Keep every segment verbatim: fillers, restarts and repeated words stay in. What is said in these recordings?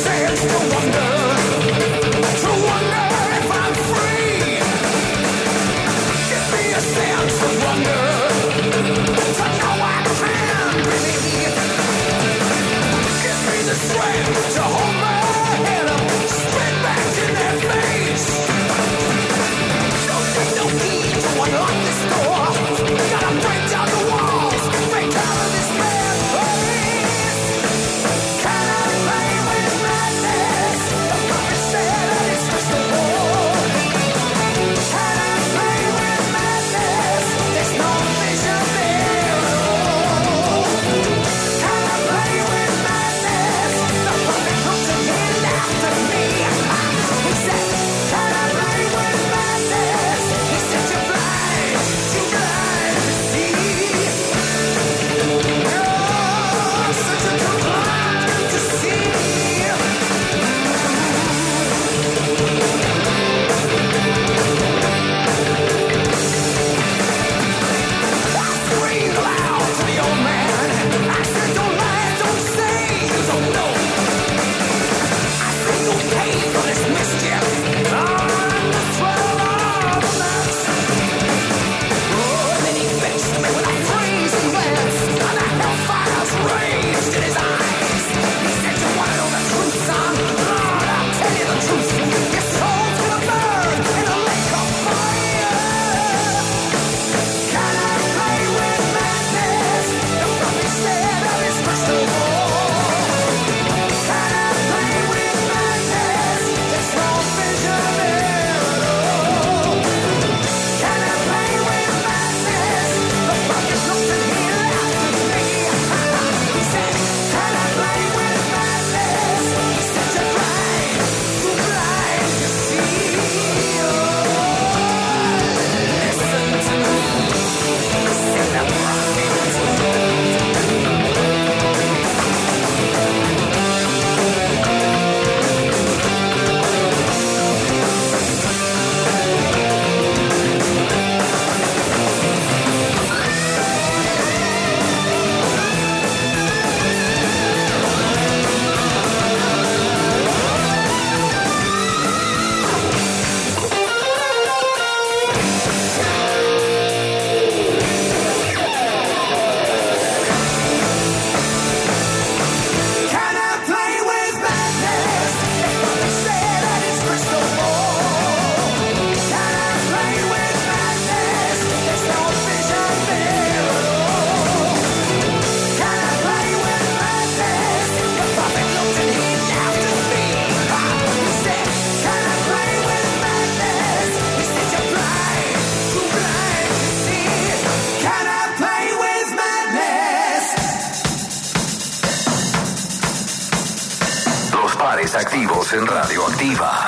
Activos en Radioactiva.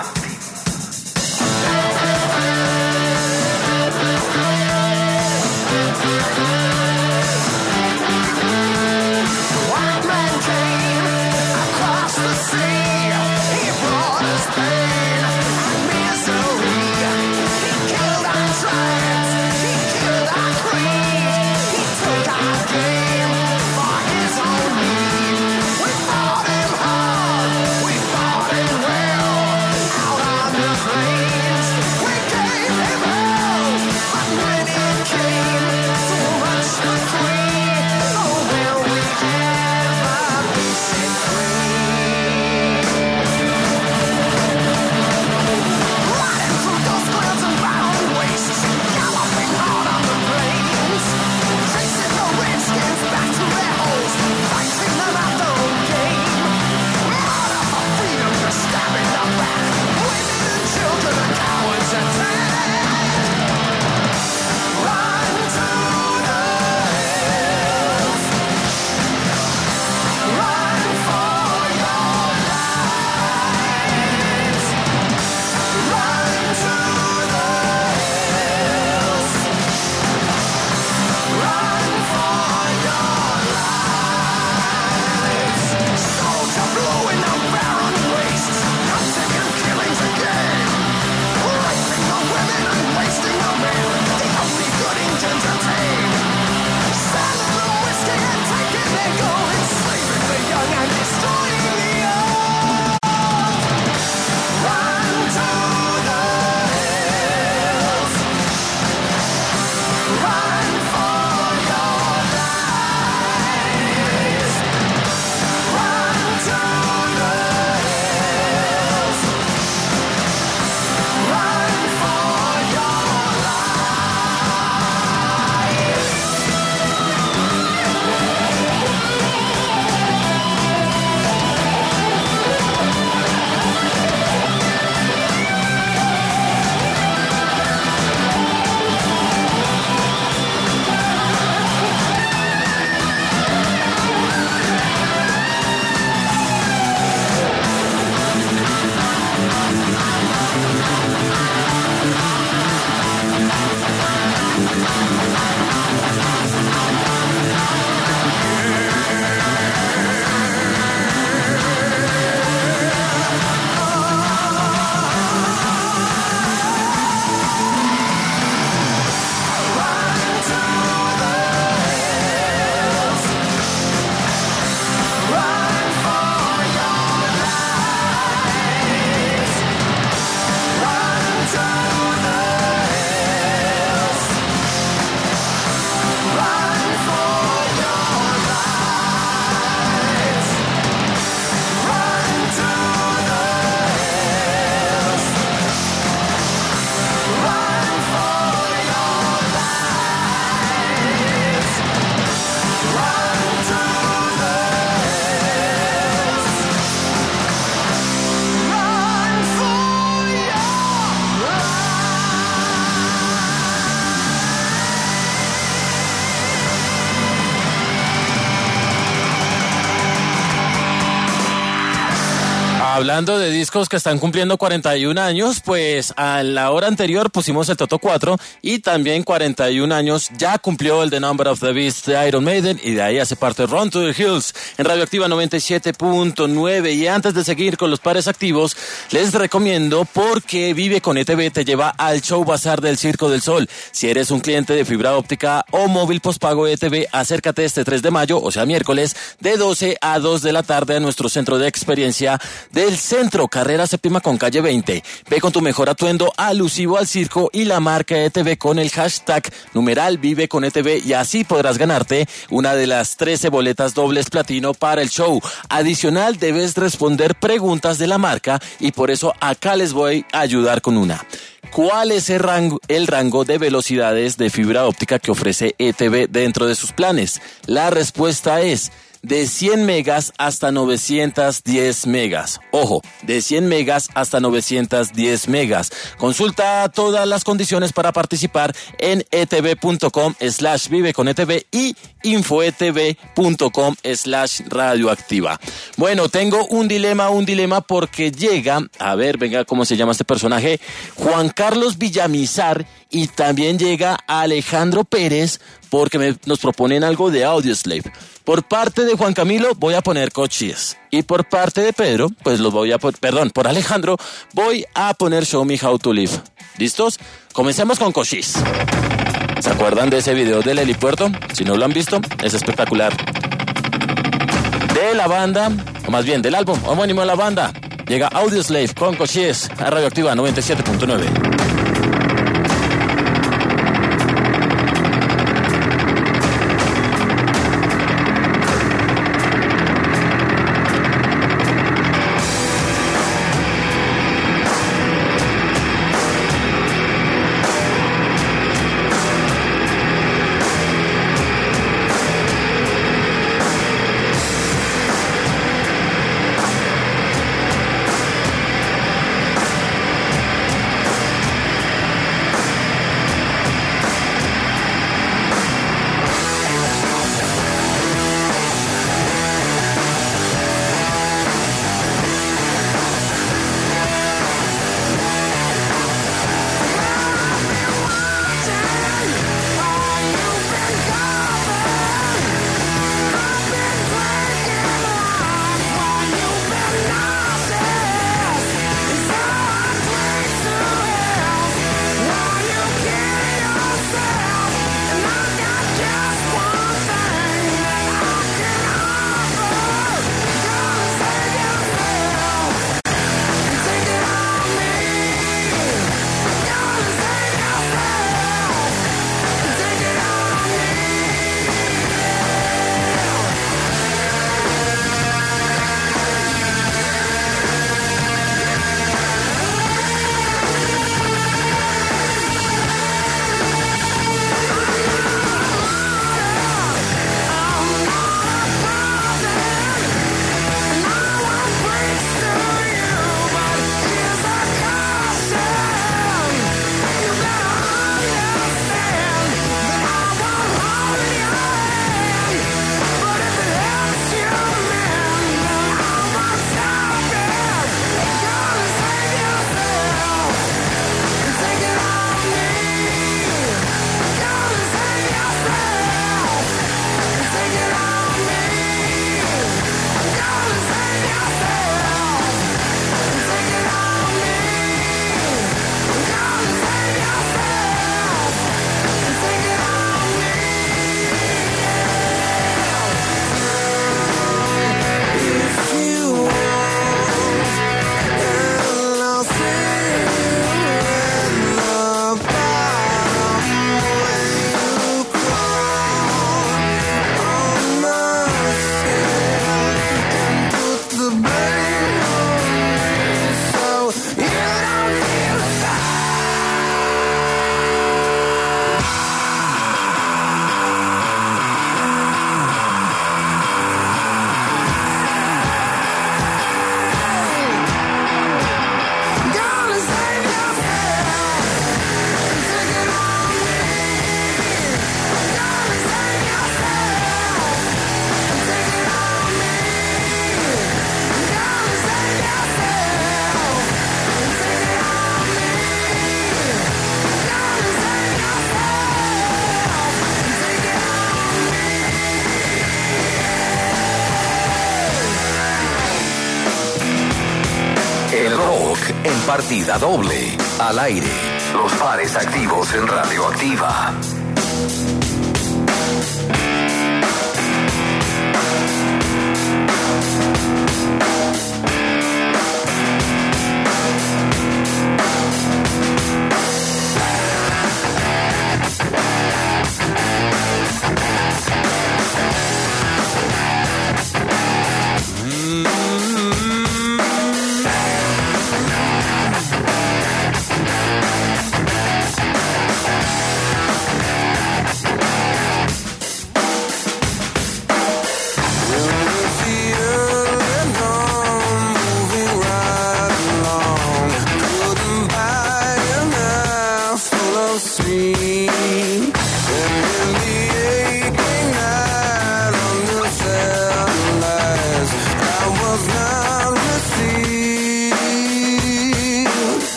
Out Hablando de discos que están cumpliendo cuarenta y un años, pues a la hora anterior pusimos el Toto cuatro y también cuarenta y un años ya cumplió el The Number of the Beast de Iron Maiden y de ahí hace parte Run to the Hills en Radioactiva noventa y siete punto nueve. Y antes de seguir con los pares activos, les recomiendo porque Vive con E T V te lleva al Show Bazar del Circo del Sol. Si eres un cliente de fibra óptica o móvil postpago E T V, acércate este tres de mayo, o sea miércoles, de doce a dos de la tarde a nuestro centro de experiencia del centro, carrera séptima con calle veinte. Ve con tu mejor atuendo alusivo al circo y la marca E T V con el hashtag numeral Vive con E T V y así podrás ganarte una de las trece boletas dobles platino para el show. Adicional, debes responder preguntas de la marca y por eso acá les voy a ayudar con una. ¿Cuál es el rango, el rango de velocidades de fibra óptica que ofrece E T V dentro de sus planes? La respuesta es de cien megas hasta novecientos diez megas. Ojo, de cien megas hasta novecientos diez megas. Consulta todas las condiciones para participar en etv.com slash vive con ETV y infoetv.com slash radioactiva. Bueno, tengo un dilema, un dilema porque llega, a ver, venga, ¿cómo se llama este personaje? Juan Carlos Villamizar, y también llega Alejandro Pérez porque me, nos proponen algo de Audioslave. Por parte de Juan Camilo voy a poner Cochise. Y por parte de Pedro, pues los voy a poner, perdón, por Alejandro, voy a poner Show Me How to Live. ¿Listos? Comencemos con Cochise. ¿Se acuerdan de ese video del helipuerto? Si no lo han visto, es espectacular. De la banda, o más bien del álbum homónimo de la banda, llega Audioslave con Cochise a Radioactiva noventa y siete punto nueve. El rock en partida doble. Al aire. Los pares activos en Radioactiva.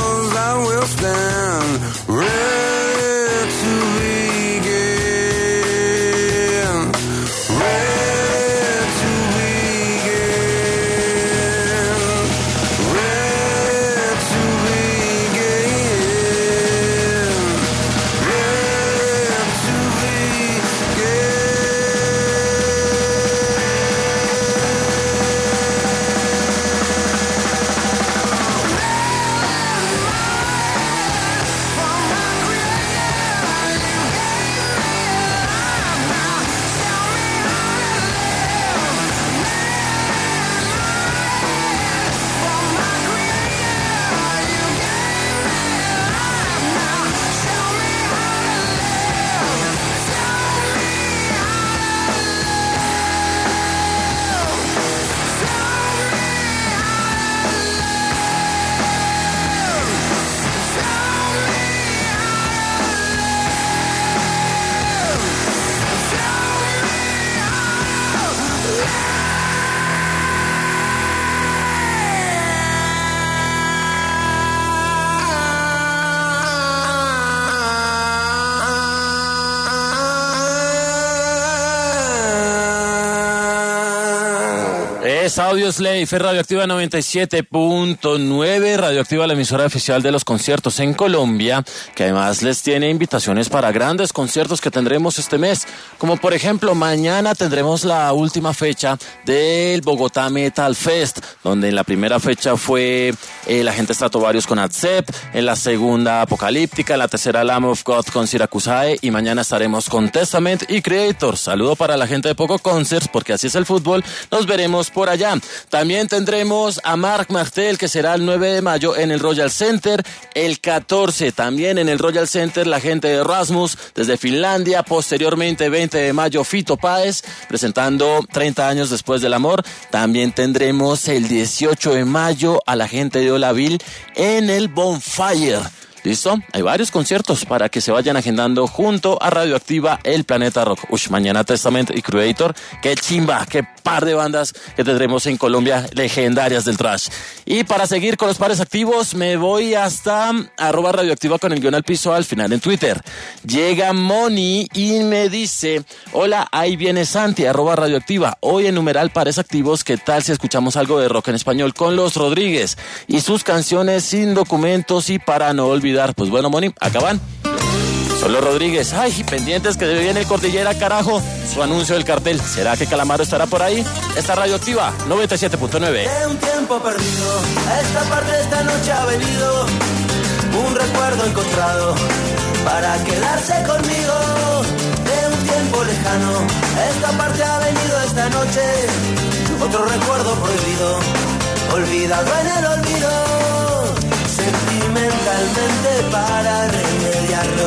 Ready to begin. Es Audioslave, es Radioactiva noventa y siete punto nueve, Radioactiva, la emisora oficial de los conciertos en Colombia, que además les tiene invitaciones para grandes conciertos que tendremos este mes, como por ejemplo mañana tendremos la última fecha del Bogotá Metal Fest, donde en la primera fecha fue eh, la gente Stratovarius con Accept, en la segunda Apocalíptica, en la tercera Lamb of God con Siracusae, y mañana estaremos con Testament y Creator. Saludo para la gente de Poco Concerts, porque así es el fútbol, nos veremos por allá. También tendremos a Marc Martel, que será el nueve de mayo en el Royal Center, el catorce también en el Royal Center la gente de Rasmus desde Finlandia, posteriormente veinte de mayo Fito Páez presentando treinta años después del amor. También tendremos el dieciocho de mayo a la gente de Olaville en el Bonfire. ¿Listo? Hay varios conciertos para que se vayan agendando junto a Radioactiva, el Planeta Rock. Uy, mañana Testament y Creator. Qué chimba, qué par de bandas que tendremos en Colombia, legendarias del trash. Y para seguir con los pares activos, me voy hasta arroba Radioactiva con el guión al piso al final en Twitter. Llega Moni y me dice: hola, ahí viene Santi, arroba Radioactiva. Hoy en numeral pares activos, ¿qué tal si escuchamos algo de rock en español con Los Rodríguez y sus canciones Sin Documentos y Para No Olvidar? Pues bueno, Moni, acá van. Son Los Rodríguez. Ay, pendientes que viene el Cordillera, carajo. Su anuncio del cartel. ¿Será que Calamaro estará por ahí? Esta Radioactiva noventa y siete punto nueve. De un tiempo perdido, a esta parte de esta noche ha venido un recuerdo encontrado para quedarse conmigo. De un tiempo lejano, a esta parte ha venido esta noche otro recuerdo prohibido, olvidado en el olvido. Sentimentalmente para remediarlo,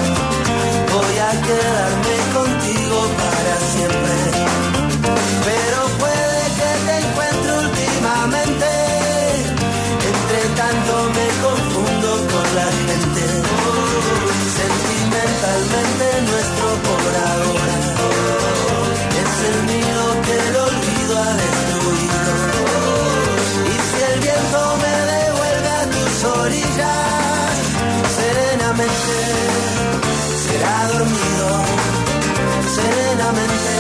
voy a quedarme contigo para siempre. Pero puede que te encuentre últimamente, entre tanto me confundo con la gente. Sentimentalmente nuestro por ahora es el mío que el olvido ha destruido. Y si el viento me devuelve a tus orillas, serenamente será dormido, serenamente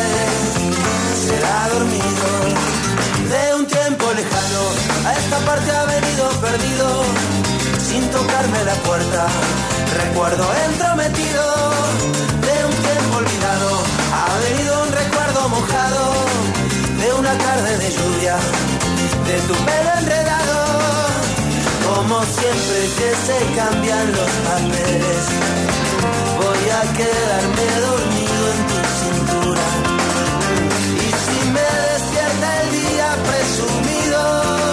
será dormido. De un tiempo lejano a esta parte ha venido perdido, sin tocarme la puerta, recuerdo entrometido. De un tiempo olvidado ha venido un recuerdo mojado, de una tarde de lluvia, de tu pelo enredado. Como siempre que se cambian los papeles, voy a quedarme dormido en tu cintura. Y si me despierta el día presumido,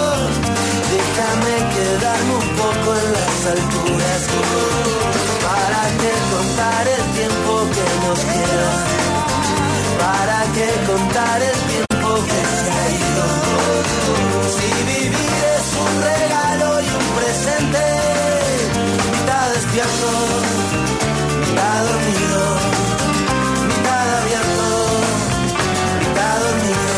déjame quedarme un poco en las alturas. ¿Para qué contar el tiempo que nos queda? ¿Para qué contar el tiempo que se ha ido? Si vivir es un regalo y un presente, mitad despierto, mitad dormido, mitad abierto, mitad dormido.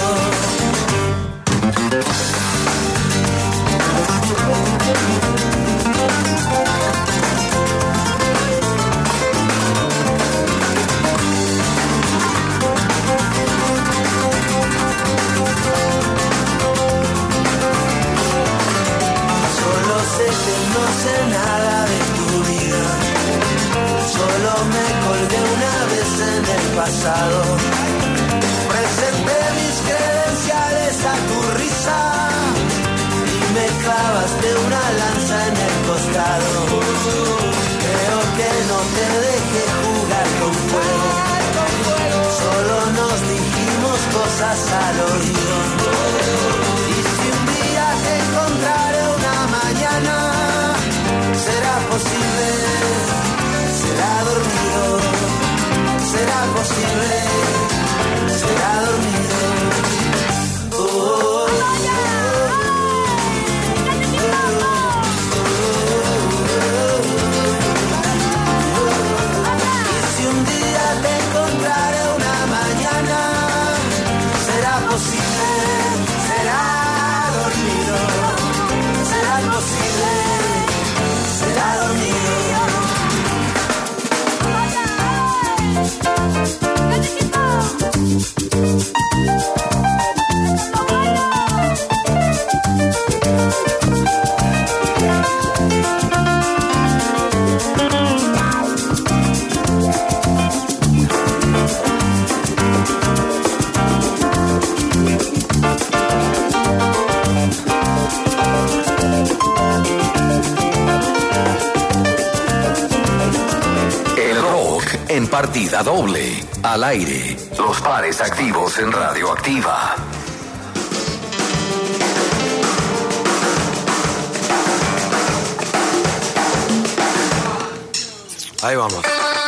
Solo sé que no sé nada de tu vida, solo me colgué una vez en el pasado, presenté mis credenciales a tu risa y me clavaste una lanza en el costado. Creo que no te dejé jugar con fuego, solo nos dijimos cosas al oído. Y si un día te encontraré una mañana, será posible, será dormido, será posible, será dormido. Oh, oh, oh. Y si un día te encontraré una mañana, será posible, será dormido, será posible, será dormido. partida doble. Al aire. Los pares activos en Radioactiva. Ahí vamos.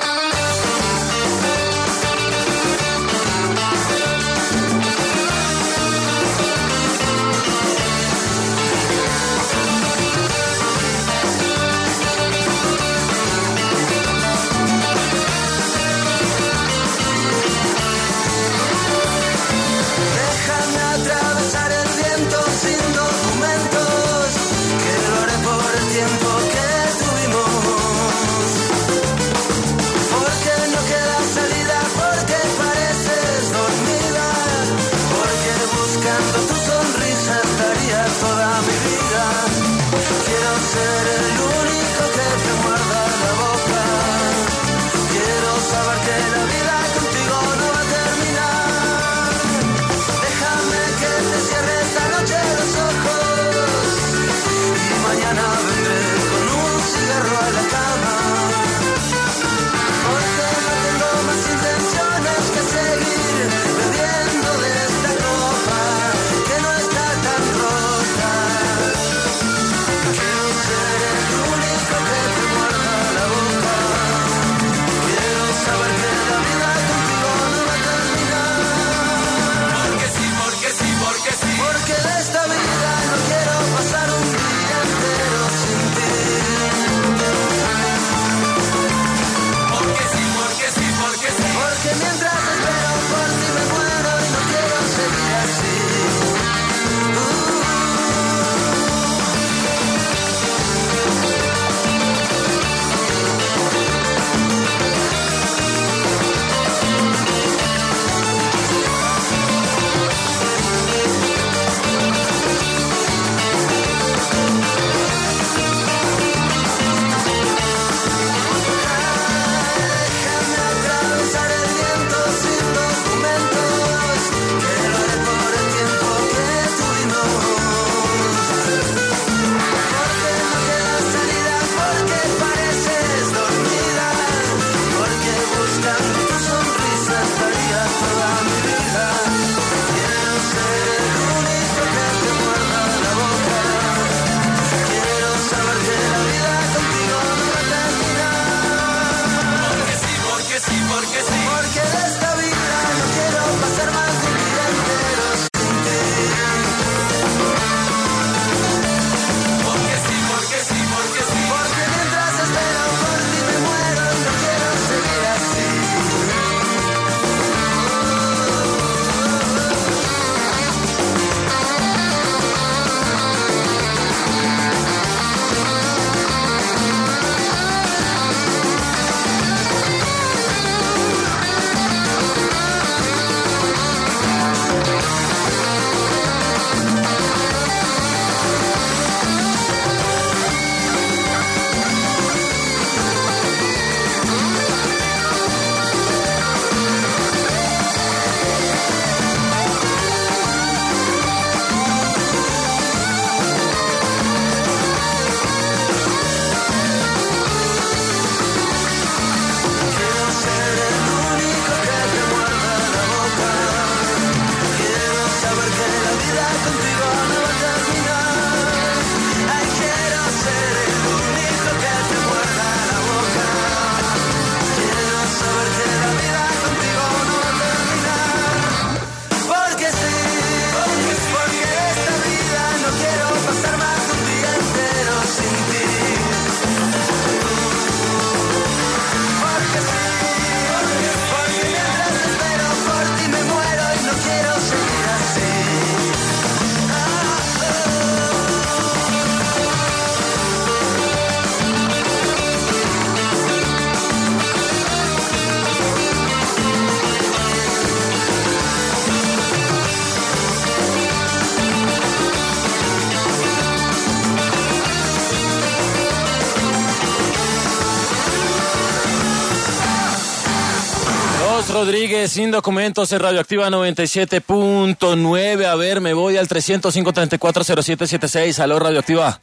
Rodríguez, sin documentos en Radioactiva noventa y siete punto nueve. A ver, me voy al trescientos cinco, treinta y cuatro, cero siete setenta y seis. Aló, Radioactiva.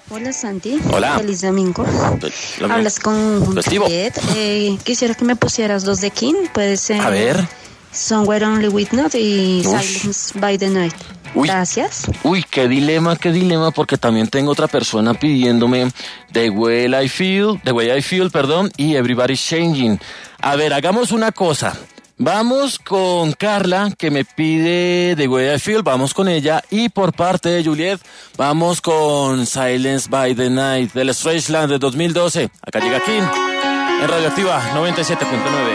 Hola Santi, Hola. Feliz domingo. Lo Hablas con Festivo. Juliet. Eh, quisiera que me pusieras dos de King. Puede ser A ver. Somewhere Only With Not y Uy. Silence by the Night. Uy. Gracias. Uy, qué dilema, qué dilema, porque también tengo otra persona pidiéndome The Way I Feel, The Way I Feel, perdón, y Everybody's Changing. A ver, hagamos una cosa. Vamos con Carla, que me pide The Way I Feel, vamos con ella. Y por parte de Juliet, vamos con Silence by the Night, del Strangeland de dos mil doce. Acá llega King, en Radioactiva noventa y siete punto nueve.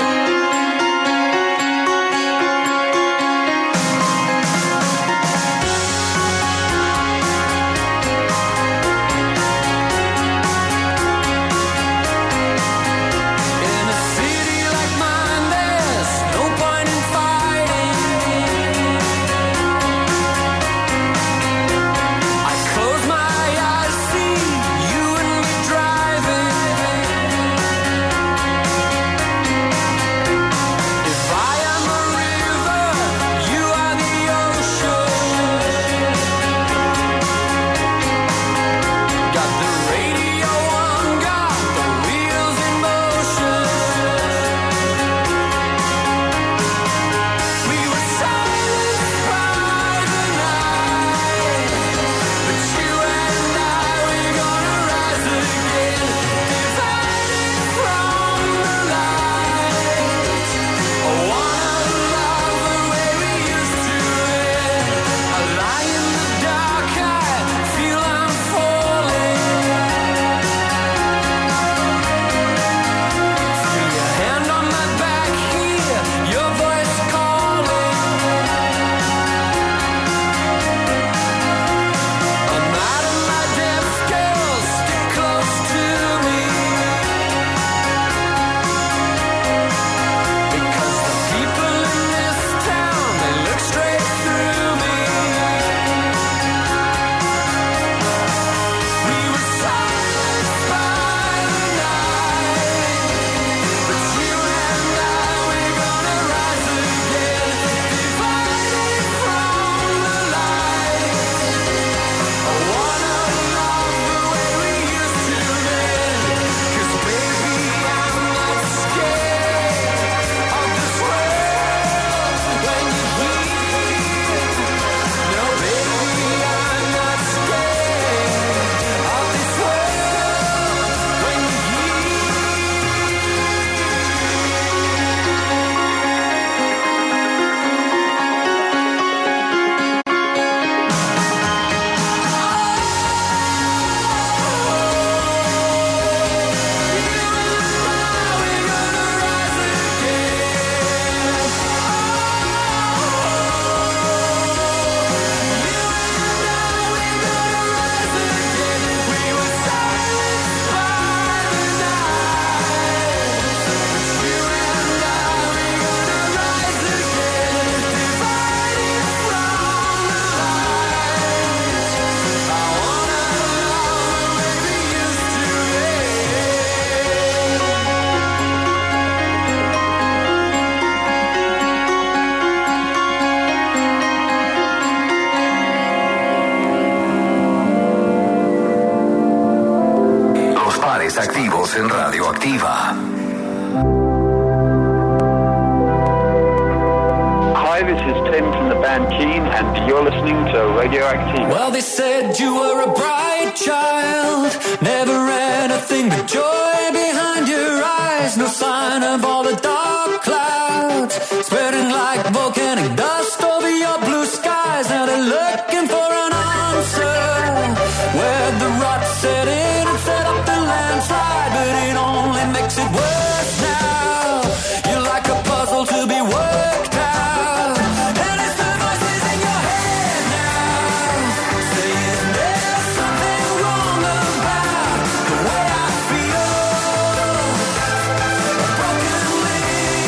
Activos en Radioactiva. Hi, this is Tim from the band Keen, and you're listening to Radioactive. Well, they said you were a bright child, never anything but joy behind your eyes, no sign of all the dark clouds, spreading like volcanic dust over your blue skies. Now they're looking for an answer, where the rot set in and set up the landslide, but it only makes it worse now. You're like a puzzle to be worked out, and it's the voices in your head now, saying there's something wrong about the way I feel. A broken link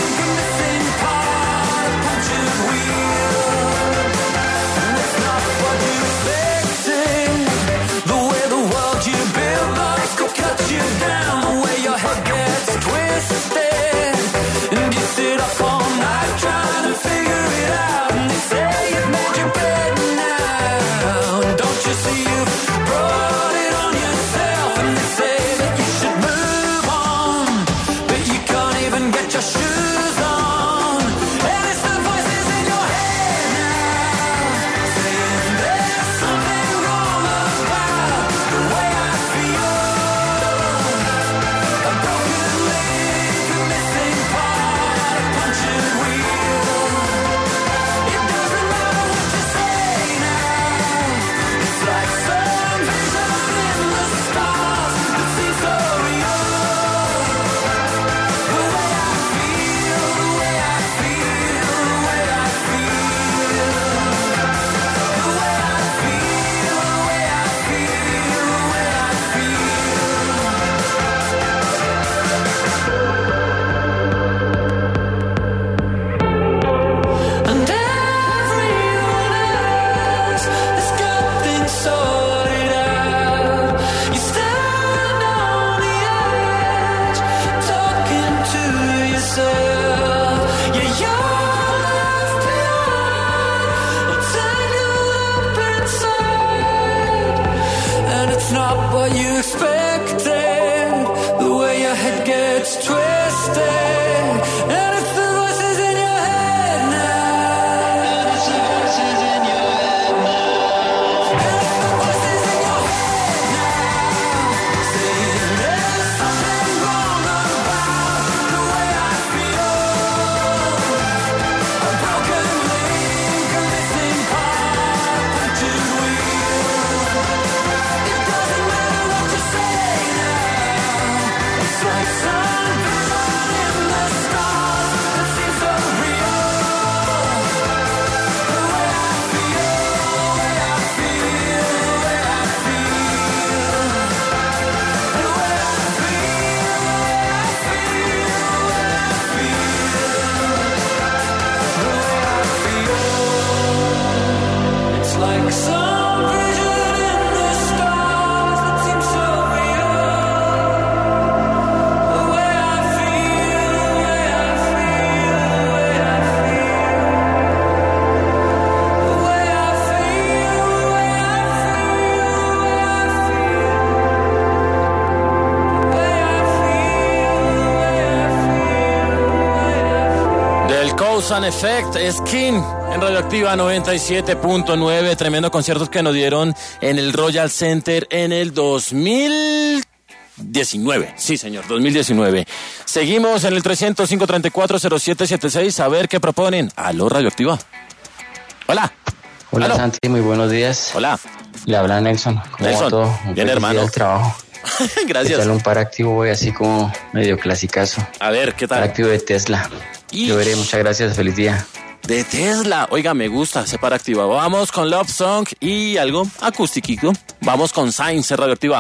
Cause and Effect, Skin, en Radioactiva noventa y siete punto nueve. Tremendo conciertos que nos dieron en el Royal Center en el dos mil diecinueve. Sí, señor, dos mil diecinueve. Seguimos en el trescientos cinco treinta y cuatro cero siete setenta y seis. A ver qué proponen. Aló, Radioactiva. Hola. Hola, Aló. Santi, muy buenos días. Hola. Le habla Nelson. ¿Cómo Nelson. va todo? Un Bien, feliz hermano. día del trabajo. Gracias. ¿Qué tal un par activo hoy así como medio clasicazo? A ver, ¿qué Par tal? activo de Tesla. Y- Yo veré, muchas gracias, feliz día. De Tesla. Oiga, me gusta, se para activa. Vamos con Love Song y algo acústico. Vamos con Sainz en Radioactiva.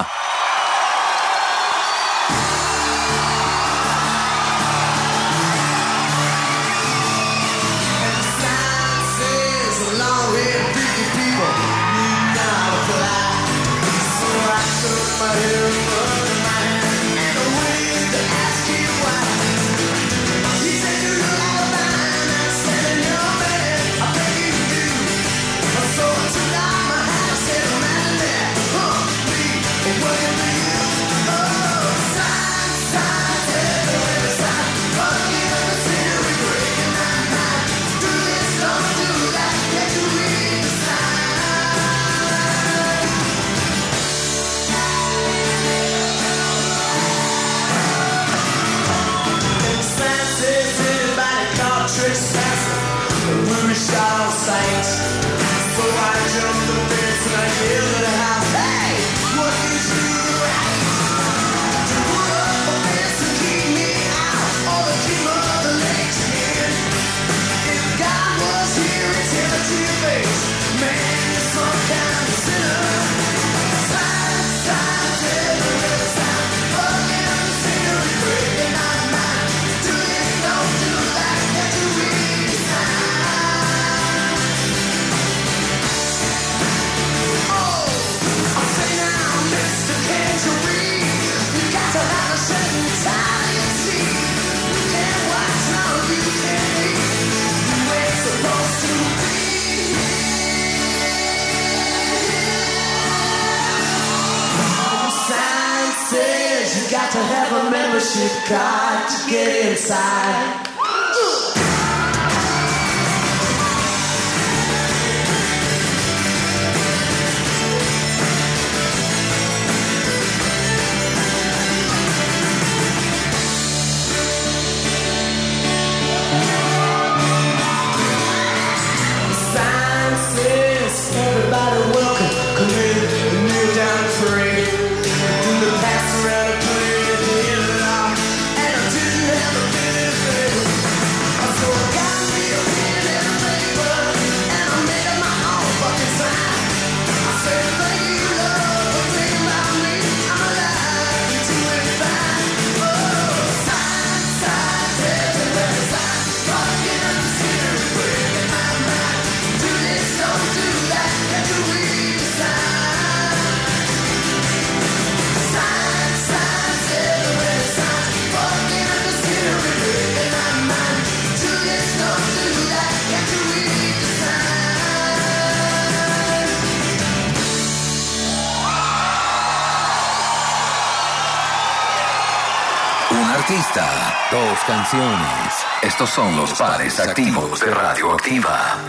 To have a membership card to get inside. Sign says everybody welcome, come in and kneel down free. Do the pass around and put it at the end of it all. And I didn't have a benefit. So I got me a pen and a paper, and I made up my own fucking sign. I said, thank you, love, for thinking about me. I'm alive, you doing fine. Oh, sign, sign, everywhere, sign. Fucking up the scenery, breaking my mind. Do this, don't do that, can you read the sign? Sign, signs everywhere, sign. Fucking up the scenery, breaking my mind. Do this, don't do that, can you read the sign? Un artista, dos canciones. Estos son los pares activos de Radioactiva.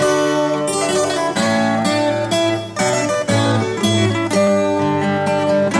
Sign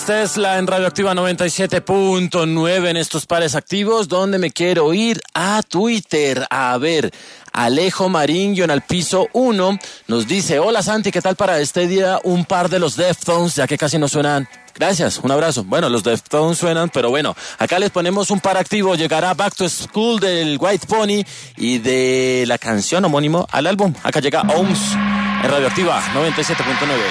Esta es la en Radioactiva noventa y siete punto nueve en estos pares activos, donde me quiero ir a Twitter. A ver, Alejo Marín, guión al piso uno, nos dice: hola Santi, ¿qué tal para este día un par de los Deftones, ya que casi no suenan? Gracias, un abrazo. Bueno, los Deftones suenan, pero bueno, acá les ponemos un par activo. Llegará Back to School del White Pony y de la canción homónimo al álbum. Acá llega Ohms en Radioactiva noventa y siete punto nueve.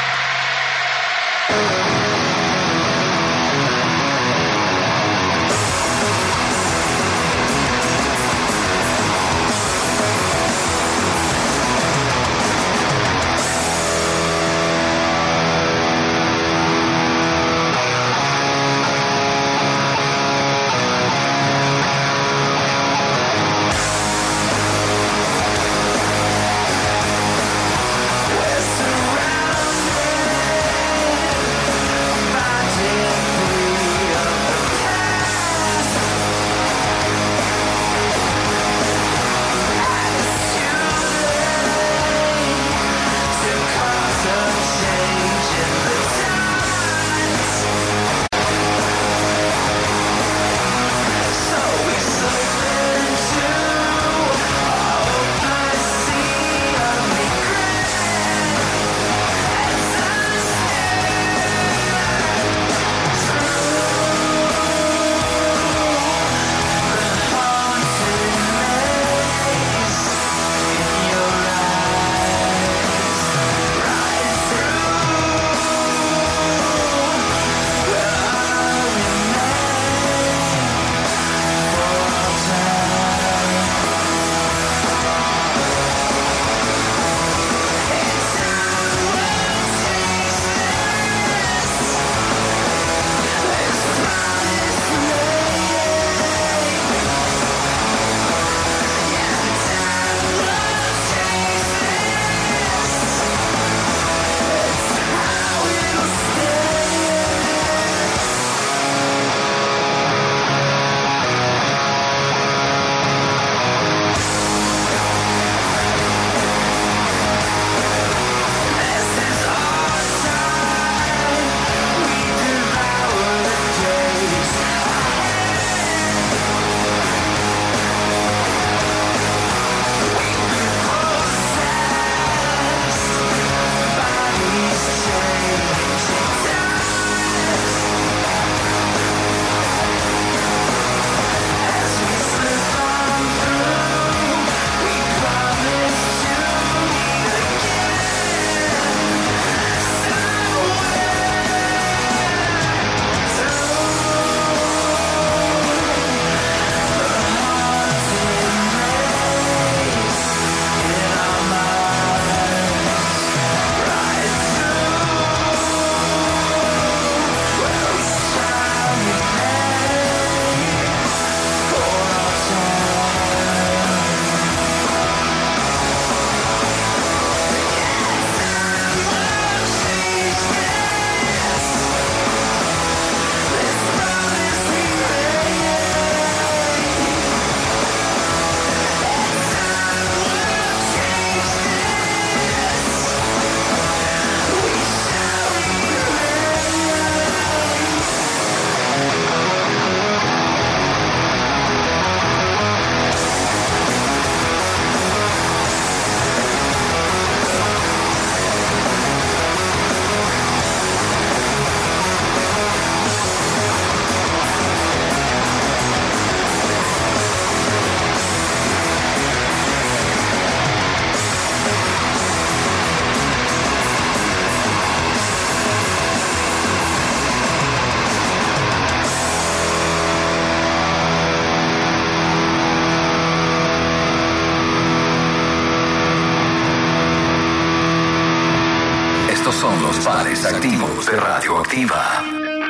Son los pares activos de Radioactiva.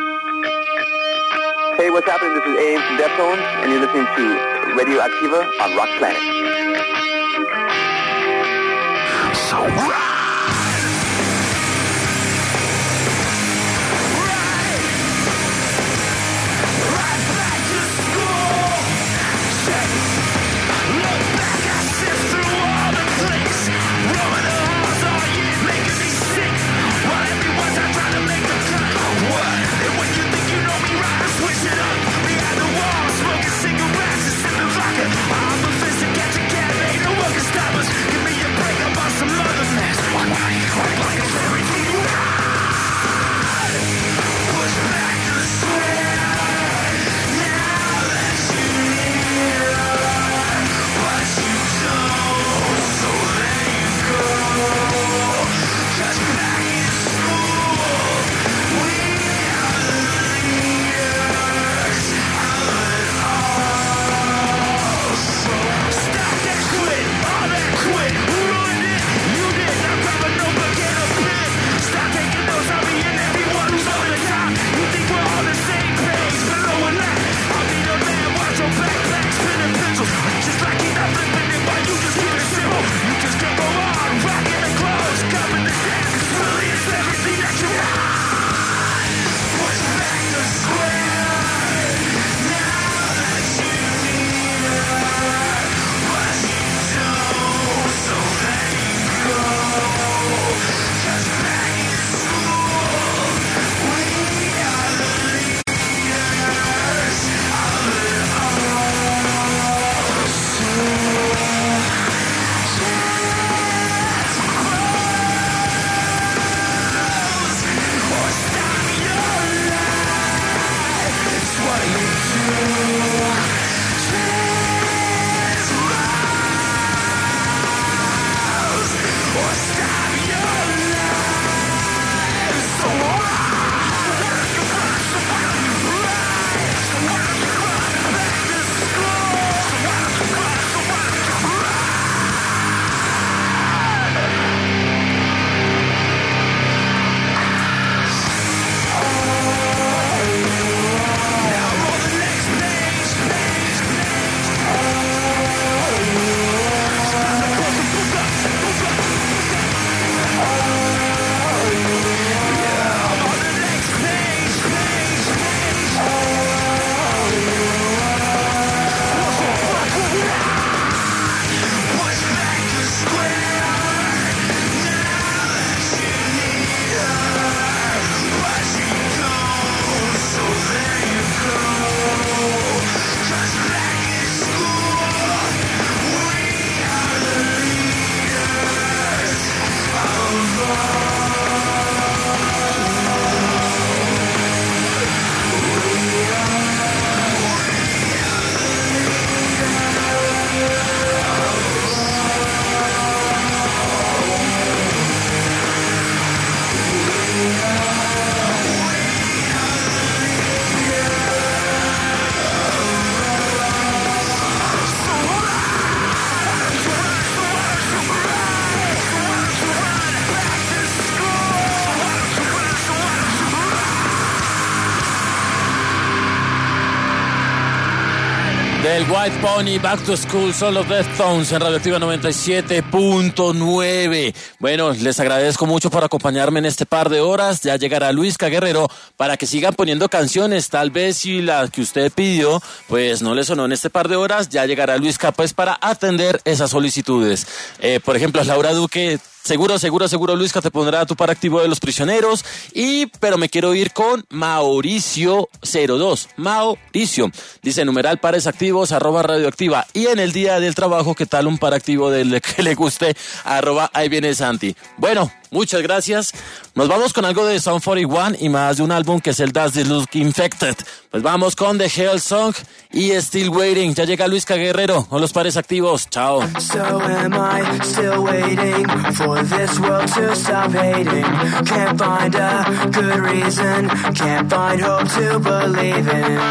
Hey, what's happening? This is Aim from Deftones, and you're listening to Radioactiva on Rock Planet. So right. What? Del White Pony, Back to School, son los Deftones en Radioactiva noventa y siete punto nueve. Bueno, les agradezco mucho por acompañarme en este par de horas. Ya llegará Luisca Guerrero para que sigan poniendo canciones. Tal vez si la que usted pidió, pues no le sonó en este par de horas, ya llegará Luisca pues para atender esas solicitudes. Eh, por ejemplo, Laura Duque. Seguro, seguro, seguro, Luisca te pondrá tu par activo de los prisioneros. Y, pero me quiero ir con Mauricio cero dos. Mauricio. Dice, numeral pares activos, arroba radioactiva. Y en el día del trabajo, ¿qué tal un par activo del que le guste? Arroba ahí viene Santi. Bueno, muchas gracias. Nos vamos con algo de Sound cuarenta y uno y más de un álbum que es el Does the Look Infected. Pues vamos con The Hell Song y Still Waiting. Ya llega Luisca Guerrero con los pares activos. Chao. So am I still waiting for this world to stop hating? Can't find a good reason, can't find hope to believe in.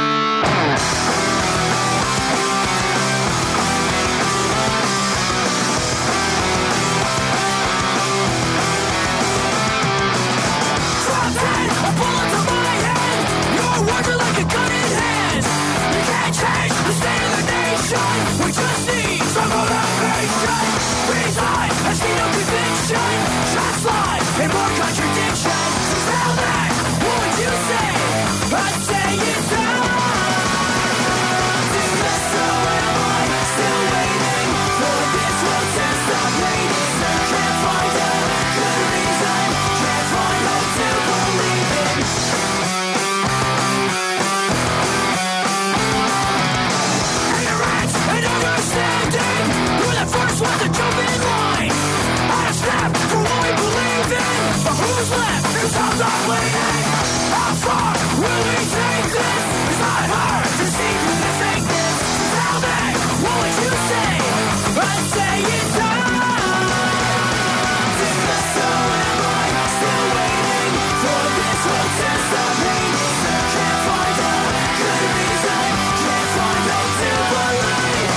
We just need some motivation. Reason has seen no conviction. Shots fly and more contradiction. Tell me, what would you say? I'd say it's time. So am I still waiting for this world to stop hating? Can't find a good reason, can't find hope to believe in. Understanding, we're the first ones to jump in line. Out of step for what we believe in. But who's left? Who's out there bleeding? How far will we take this? It's not hard to see through the fakeness. Tell me, what would you say? I'd say it's time. So am I still waiting for this world to stop hating? Can't find a good reason, can't find hope to believe.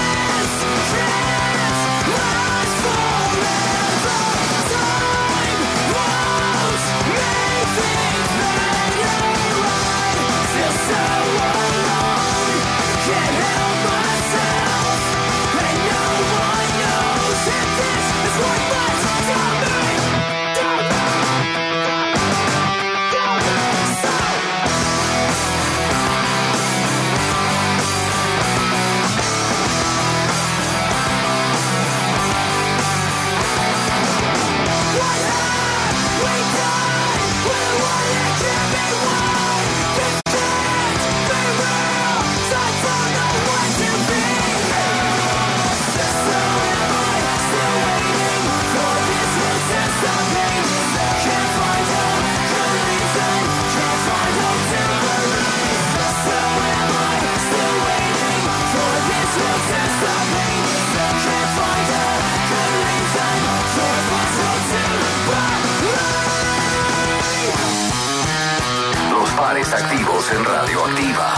Pares activos en Radioactiva.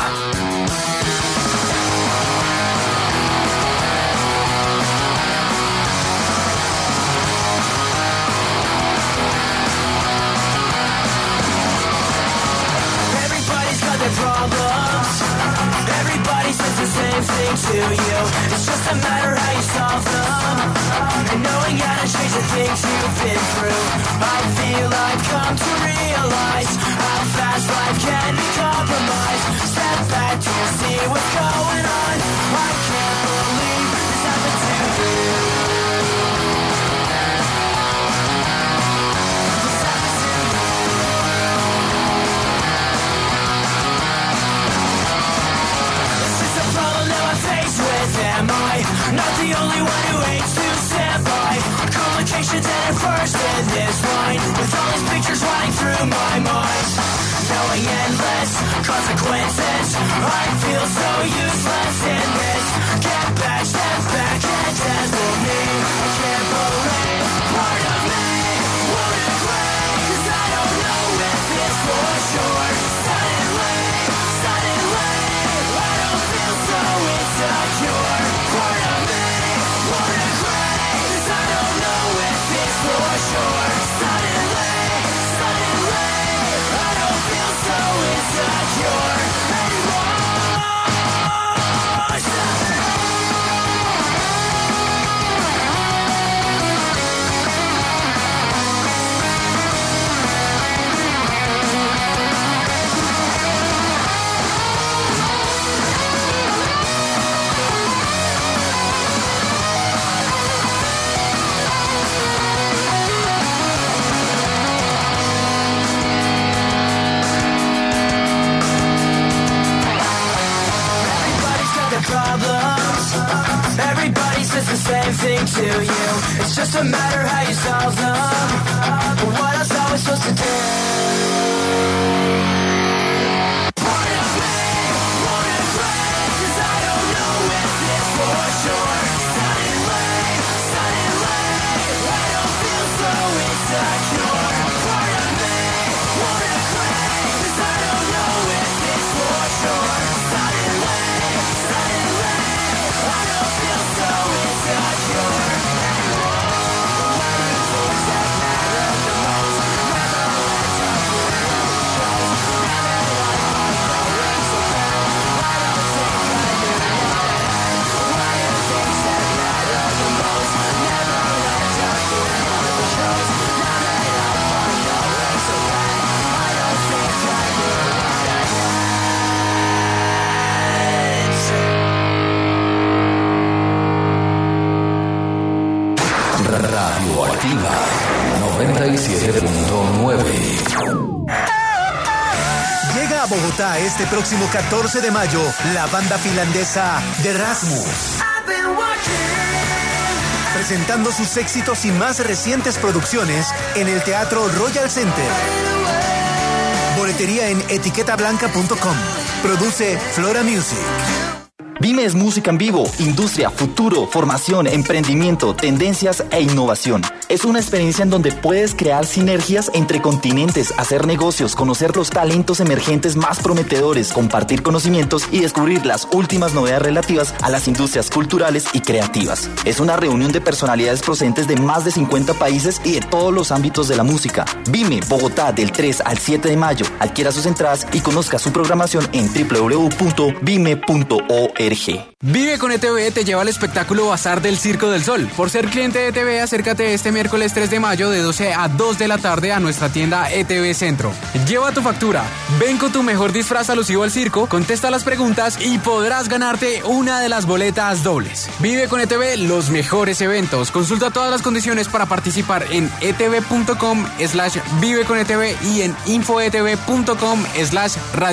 Everybody's got their problems. Everybody says the same thing to you. It's just a matter how you solve them. And knowing how to change the things you've been through, I feel I've come to realize how fast life can be compromised. Step back to see what's going on. I can't believe this happened to you. This happened to you. This is a problem that I'm faced with. Am I not the only one who hates to stand by? Complications at first in this line, with all these pictures running through my mind. Knowing endless consequences, I feel so useless in this. Get back, step back, and dazzle me. I can't believe part of me won't agree, 'cause I don't know if it's for sure. Suddenly, suddenly, I don't feel so insecure. Part of me won't agree, 'cause I don't know if it's for sure. Suddenly, suddenly, I don't feel so insecure anymore. to you. It's just a matter how you solve them. But what else are we supposed to do? Part of me wanna break, 'cause I don't know if it's for sure. Suddenly, suddenly, I don't feel so insecure. Part of me wanna break, 'cause I don't know if it's for sure. Suddenly, suddenly, I don't feel so insecure. Radioactiva noventa y siete punto nueve. Llega a Bogotá este próximo catorce de mayo la banda finlandesa The Rasmus, presentando sus éxitos y más recientes producciones en el Teatro Royal Center. Boletería en etiqueta blanca punto com. Produce Flora Music. Vime es música en vivo, industria, futuro, formación, emprendimiento, tendencias e innovación. Es una experiencia en donde puedes crear sinergias entre continentes, hacer negocios, conocer los talentos emergentes más prometedores, compartir conocimientos y descubrir las últimas novedades relativas a las industrias culturales y creativas. Es una reunión de personalidades procedentes de más de cincuenta países y de todos los ámbitos de la música. Vime, Bogotá, del tres al siete de mayo. Adquiera sus entradas y conozca su programación en doble u doble u doble u punto vime punto org. Vive con E T V te lleva al espectáculo Bazar del Circo del Sol. Por ser cliente de E T V, acércate este miércoles tres de mayo de doce a dos de la tarde a nuestra tienda E T V Centro. Lleva tu factura, ven con tu mejor disfraz alusivo al circo, contesta las preguntas y podrás ganarte una de las boletas dobles. Vive con E T V los mejores eventos. Consulta todas las condiciones para participar en etv punto com slash vive con E T V y en infoetv punto com slash radio.